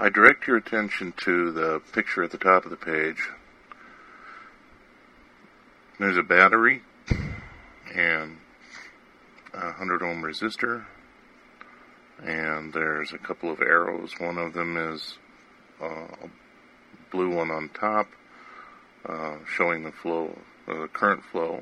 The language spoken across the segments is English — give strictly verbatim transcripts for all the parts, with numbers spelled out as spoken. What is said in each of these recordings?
I direct your attention to the picture at the top of the page. There's a battery and a one hundred ohm resistor, and there's a couple of arrows. One of them is uh, a blue one on top, uh, showing the flow, uh, the current flow,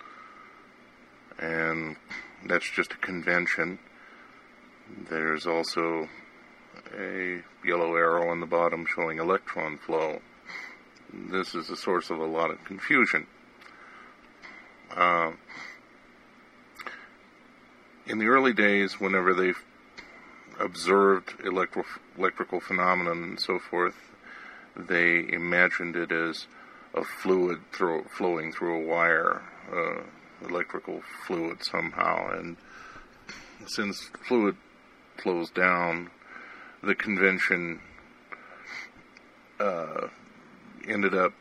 and that's just a convention. There's also a yellow arrow on the bottom showing electron flow. This is the source of a lot of confusion. Uh, in the early days, whenever they observed electro- electrical phenomena and so forth, they imagined it as a fluid through, flowing through a wire, uh, electrical fluid somehow. And since fluid flows down, the convention uh, ended up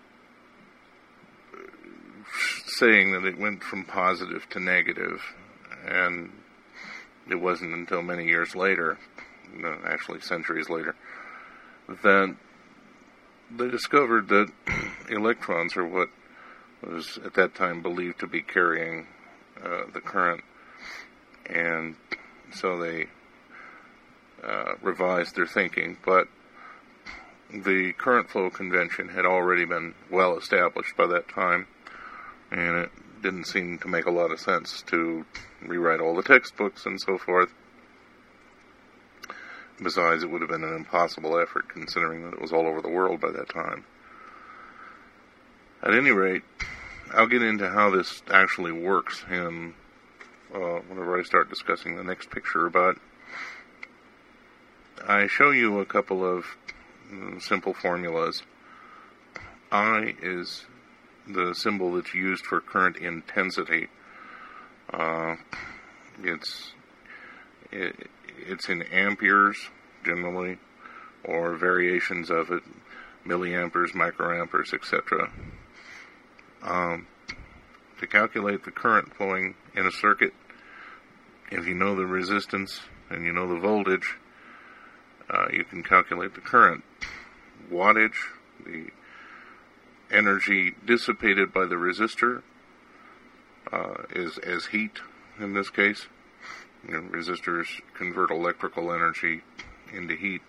saying that it went from positive to negative, and it wasn't until many years later, actually centuries later, that they discovered that electrons are what was at that time believed to be carrying uh, the current, and so they uh, revised their thinking. But the current flow convention had already been well established by that time, and it didn't seem to make a lot of sense to rewrite all the textbooks and so forth. Besides, it would have been an impossible effort, considering that it was all over the world by that time. At any rate, I'll get into how this actually works in uh, whenever I start discussing the next picture, but I show you a couple of uh, simple formulas. I is the symbol that's used for current intensity. Uh, it's it, it's in amperes generally, or variations of it, milliamperes, microamperes, et cetera. Um, to calculate the current flowing in a circuit, if you know the resistance and you know the voltage, uh, you can calculate the current. Wattage, the energy dissipated by the resistor, uh, is as heat in this case. You know, resistors convert electrical energy into heat.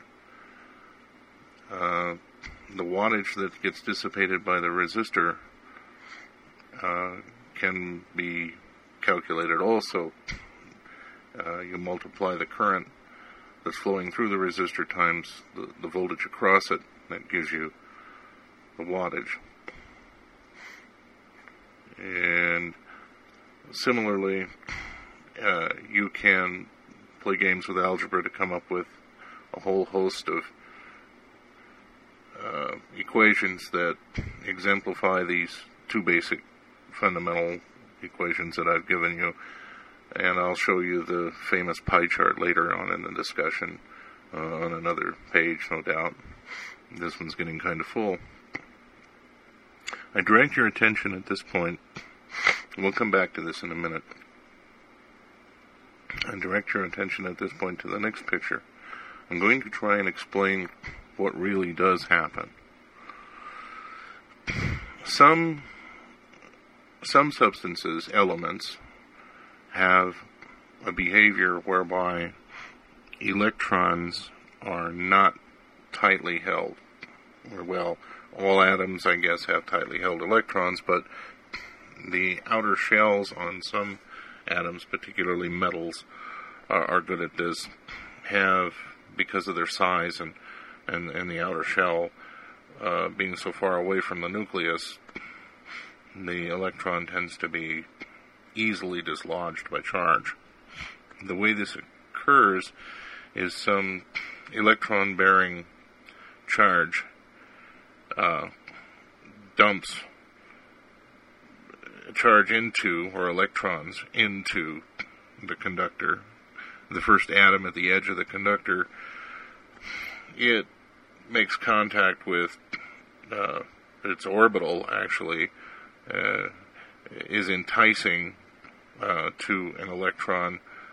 Uh, the wattage that gets dissipated by the resistor uh, can be calculated also. Uh, you multiply the current that's flowing through the resistor times the, the voltage across it. That gives you the wattage. And similarly, uh, you can play games with algebra to come up with a whole host of uh, equations that exemplify these two basic fundamental equations that I've given you. And I'll show you the famous pie chart later on in the discussion uh, on another page, no doubt. This one's getting kind of full. I direct your attention at this point, we'll come back to this in a minute. I direct your attention at this point to the next picture. I'm going to try and explain what really does happen. Some, some substances, elements, have a behavior whereby electrons are not tightly held. Or, well, all atoms, I guess, have tightly held electrons, but the outer shells on some atoms, particularly metals, are, are good at this, have, because of their size and, and, and the outer shell uh, being so far away from the nucleus, the electron tends to be easily dislodged by charge. The way this occurs is some electron-bearing charge uh, dumps charge into, or electrons into, the conductor. The first atom at the edge of the conductor, it makes contact with uh, its orbital, actually, uh, is enticing uh, to an electron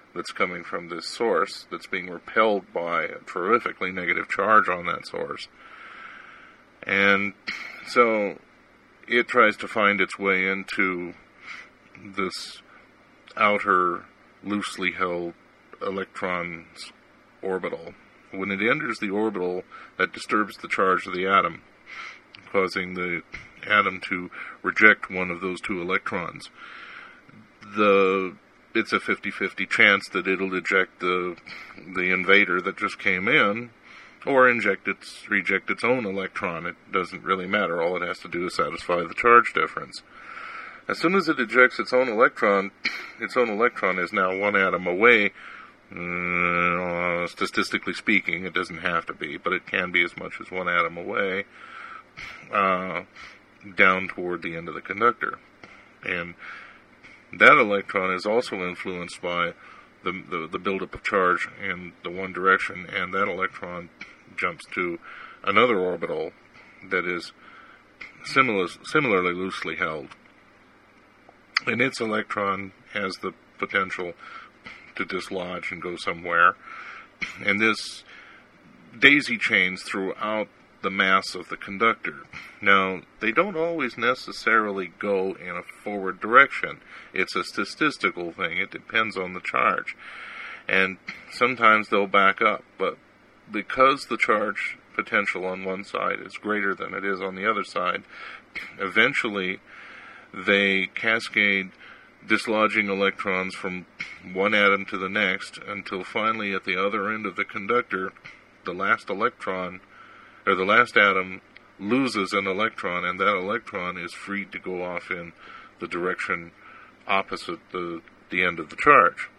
that's coming from this source that's being repelled by a terrifically negative charge on that source. And so it tries to find its way into this outer, loosely held electron's orbital. When it enters the orbital, that disturbs the charge of the atom, causing the atom to reject one of those two electrons. The it's a fifty-fifty chance that it'll eject the the invader that just came in, or inject its reject its own electron. It doesn't really matter. All it has to do is satisfy the charge difference. As soon as it ejects its own electron, its own electron is now one atom away. Uh, statistically speaking, it doesn't have to be, but it can be as much as one atom away, uh, down toward the end of the conductor. And that electron is also influenced by the, the, the buildup of charge in the one direction, and that electron jumps to another orbital that is similar, similarly loosely held. And its electron has the potential to dislodge and go somewhere. And this daisy chains throughout the mass of the conductor. Now, they don't always necessarily go in a forward direction. It's a statistical thing. It depends on the charge. And sometimes they'll back up, but because the charge potential on one side is greater than it is on the other side, eventually they cascade dislodging electrons from one atom to the next until finally at the other end of the conductor, the last electron, or the last atom, loses an electron, and that electron is free to go off in the direction opposite the, the end of the charge.